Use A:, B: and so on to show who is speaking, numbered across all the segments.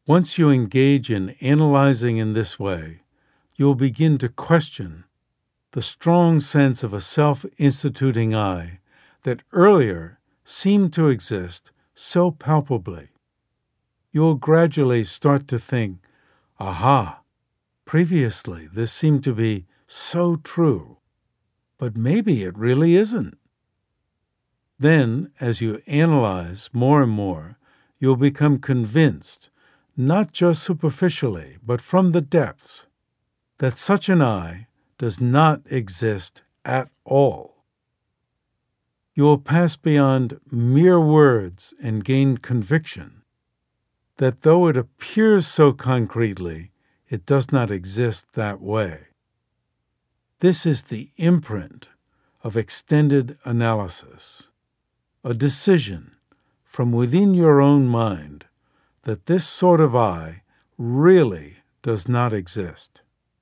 A: Once you engage in analyzing in this way, you will begin to question the strong sense of a self-instituting I that earlier seemed to exist so palpably. You will gradually start to think, aha, previously this seemed to be so true, but maybe it really isn't. Then, as you analyze more and more, you'll become convinced, not just superficially, but from the depths, that such an I does not exist at all. You will pass beyond mere words and gain conviction that though it appears so concretely, it does not exist that way. This is the imprint of extended analysis, a decision from within your own mind that this sort of I really does not exist.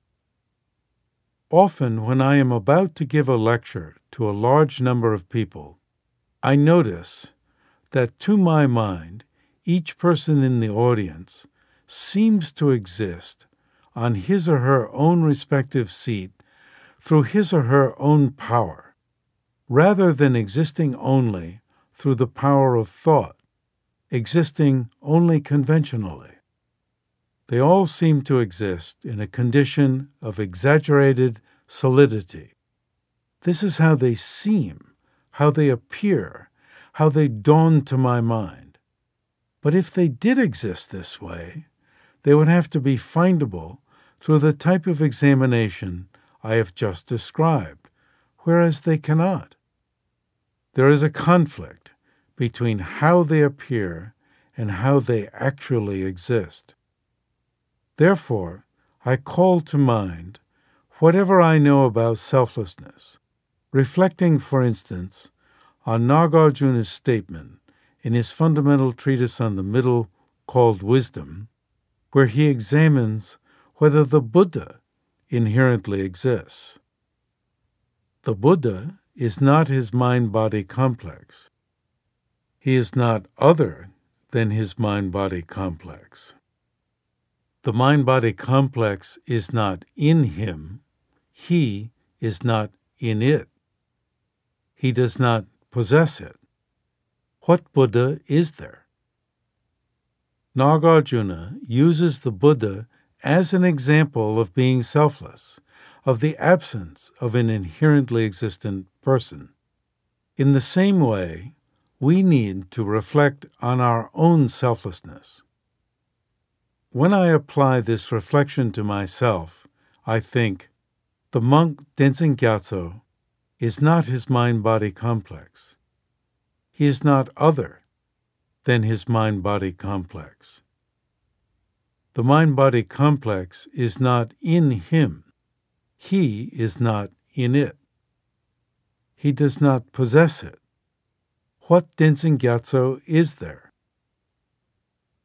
A: Often when I am about to give a lecture to a large number of people, I notice that to my mind, each person in the audience seems to exist on his or her own respective seat through his or her own power, rather than existing only through the power of thought, existing only conventionally. They all seem to exist in a condition of exaggerated solidity. This is how they seem, how they appear, how they dawn to my mind. But if they did exist this way, they would have to be findable through the type of examination I have just described, whereas they cannot. There is a conflict between how they appear and how they actually exist. Therefore, I call to mind whatever I know about selflessness, reflecting, for instance, on Nagarjuna's statement in his fundamental treatise on the middle called Wisdom, where he examines whether the Buddha inherently exists. The Buddha is not his mind-body complex. He is not other than his mind-body complex. The mind-body complex is not in him. He is not in it. He does not possess it. What Buddha is there? Nagarjuna uses the Buddha as an example of being selfless, of the absence of an inherently existent person. In the same way, we need to reflect on our own selflessness. When I apply this reflection to myself, I think, the monk Tenzin Gyatso is not his mind-body complex. He is not other than his mind-body complex. The mind-body complex is not in him. He is not in it. He does not possess it. What Tenzin Gyatso is there?